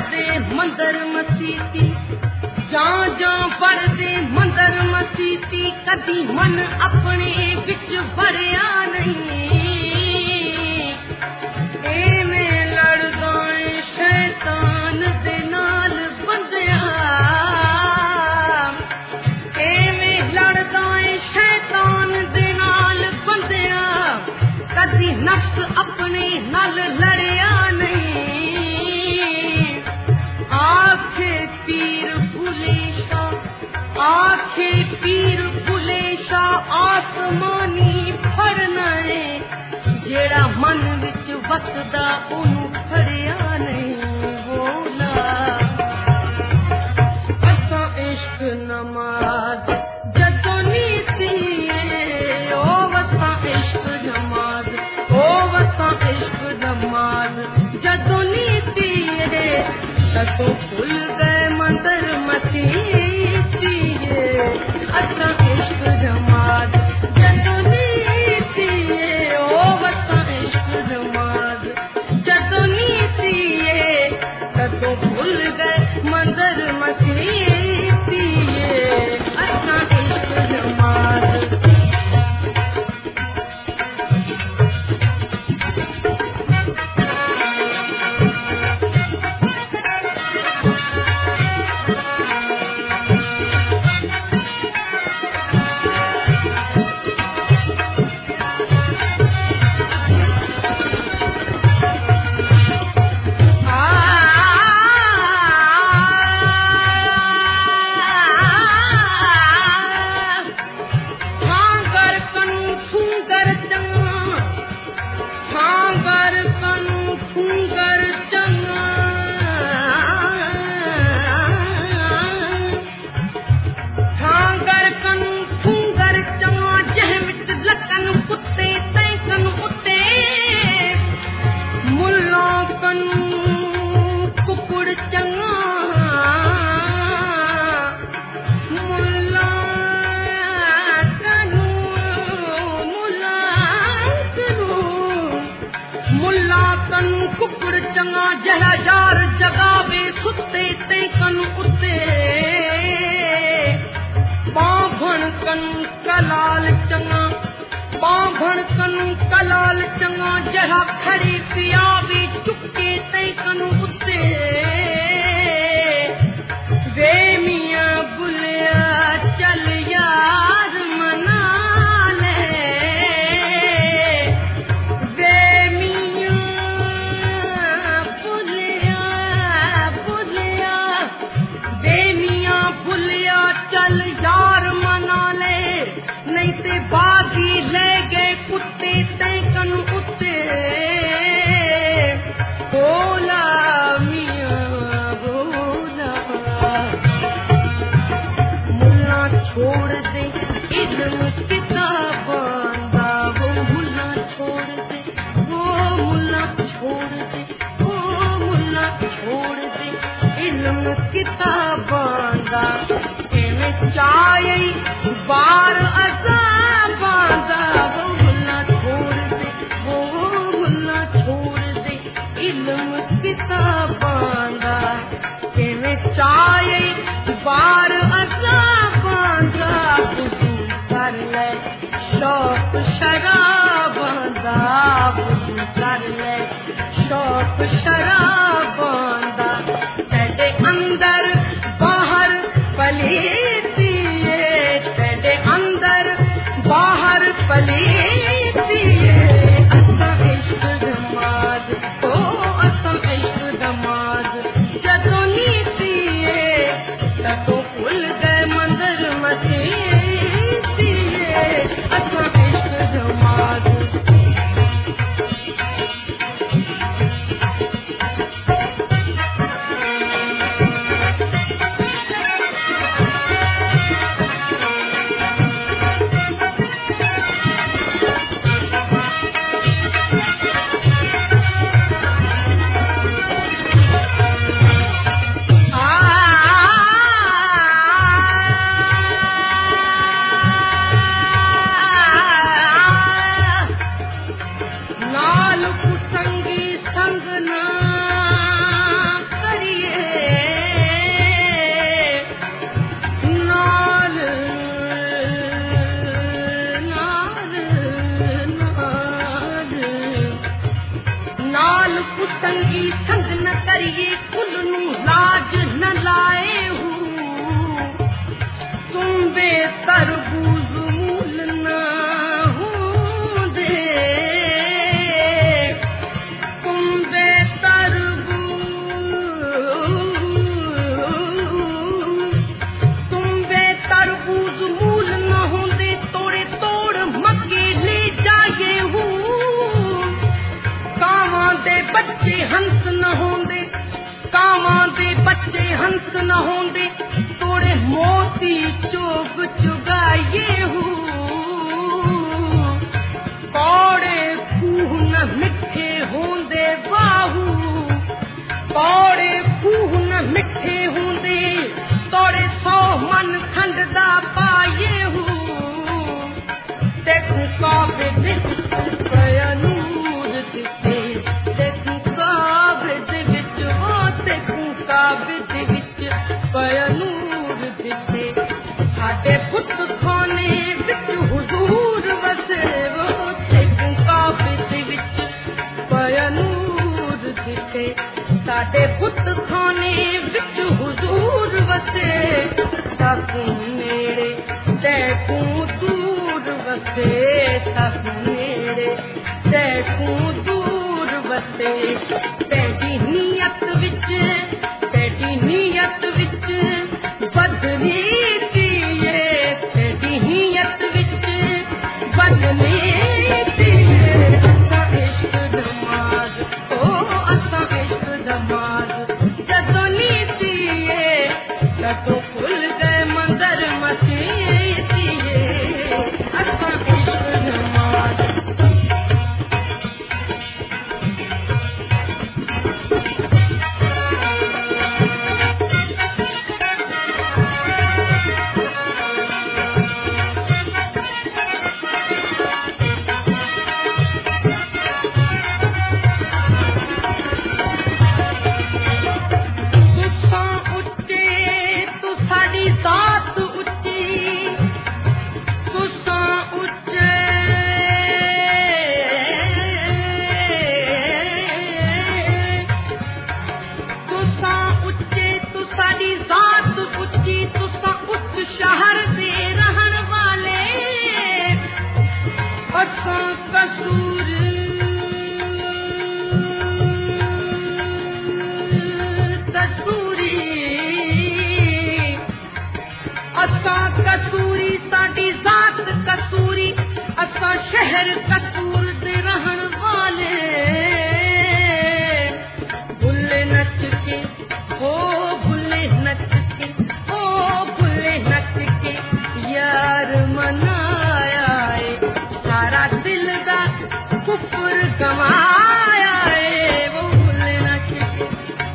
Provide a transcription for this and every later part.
बढ़दे मंदर मसीती ਜਾਂ बढ़दे मंदर मसीती कदी मन अपने विच भरिया नहीं एवें लड़दा शैतान दे नाल बंदिया एवें लड़दा शैतान दे नाल बंदिया कदी नफ्स अपने नाल लड़िया नहीं आखे पीर बुलेशा आसमानी फड़ना है जेड़ा मन विच वसदा ओनू फड़िया नहीं बोला असा इश्क नमाज जदों नीती ओ वसा इश्क नमाज ओ वसा इश्क नमाज जदों नीती तदों खुल गए मंदिर मसीती असा इश्क नमाज जदों नीती ओ वसा इश्क नमाज जदों नीती तदों खुल गए मंदिर मसीती असा इश्क नमाज कलाल चंगा जरा खड़ी पिया भी चुके तई कनु उते वे मियां बुलिया चल यार मना ले वे मियां बुलिया बुलिया वे मियां बुलिया चल यार मना ले नहीं ते बागी ले गए कुत्ते तैकन उते बोला मियां बोला मुल्ला छोड़ दे इल्म किताबां दा वो मुल्ला छोड़ दे वो मुल्ला छोड़ दे वो मुल्ला छोड़ दे इल्म किताबां दा एवें चाहे बार अज़ाबां दा वो मुल्ला छोड़ दे वो मुल्ला छोड़ दे इल्म किताबां दा एवें चाहे बार अज़ाबां दा वज़ू कर ले शौक शराबां दा वज़ू कर ले शौक शराबां दा तेरे अंदर बाहर पलीती तेरे अंदर बाहर पलीती असा इश्क नमाज ओ असा इश्क नमाज जदों नीती तदों खुल गए मंदिर मसीती असा इश्क नमाज करिए कुल नू लाज न लाए हूँ तुम बेतरबूज मूल न होंदे तुम बेतरबूज मूल न होंदे तोड़े तोड़ मक्के ले जाए हूँ कावां दे बच्चे हंस न होंदे कावां दे बच्चे हंस न होंदे तोड़े मोती चोग चुगाए हूँ कौड़े खूह न मिठे होंदे बाहू कौड़े खूह न मिठे होंदे तोड़े 100 मन खंड दा पाए हूँ देखूं काबे दे पयनूर दिते देखूं काबे दे विच देखूं काबे दे विच पयनूर दिते साडे पुत खाने विच हुजूर वसे वो देखूं काबे दे विच पयनूर दिते साडे पुत खाने विच हुजूर वसे साकूं नेड़े देखूं दूर वसे साकूं नेड़े देखूं दूर वसे तेरी नीयत विच बदली दिए तेरी नीयत विच बदली दिए असा इश्क नमाज ओ असा इश्क नमाज जदों नीति तदों खुल गए मंदिर मसीतिए असा इश्क नमाज शहर दे रहन वाले असा कसूरी साडी जात कसूरी असा शहर कसूर दे रहन वाले भुल्ले नच के हो भुल्ले नच के हो भुल्ले नच के यार मनाया है सारा दिल दा कुफर गवाया है वो भुल्ले नच के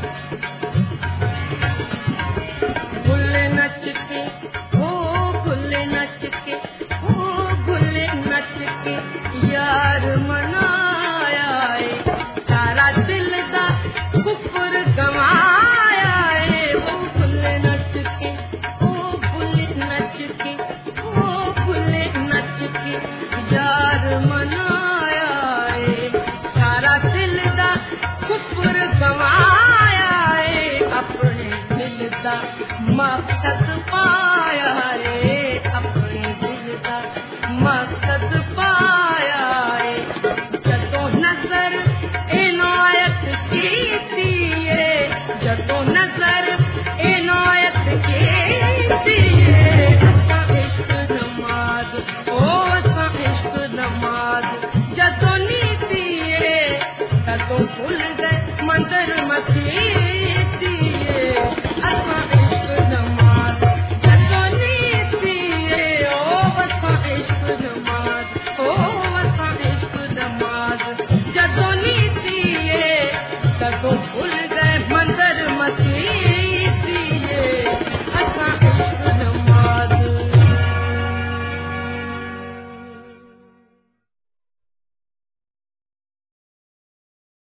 भुल्ले नच के हो भुल्ले नच के हो भुल्ले नच के यार मनाया है सारा दिल दा कुफर गवाया है वो भुल्ले नच के हो भुल्ले नच के हो भुल्ले नच के यार मनाया है सारा दिल दा कुफर गवाया है अपने दिल दा मकसद पाया है अपने दिल दा मकसद पाया है जदों नजर इनायत कीती है जदों नजर इनायत कीती है असा इश्क नमाज ओ असा इश्क नमाज जदों नीति है तदों खुल गए मंदिर मसीह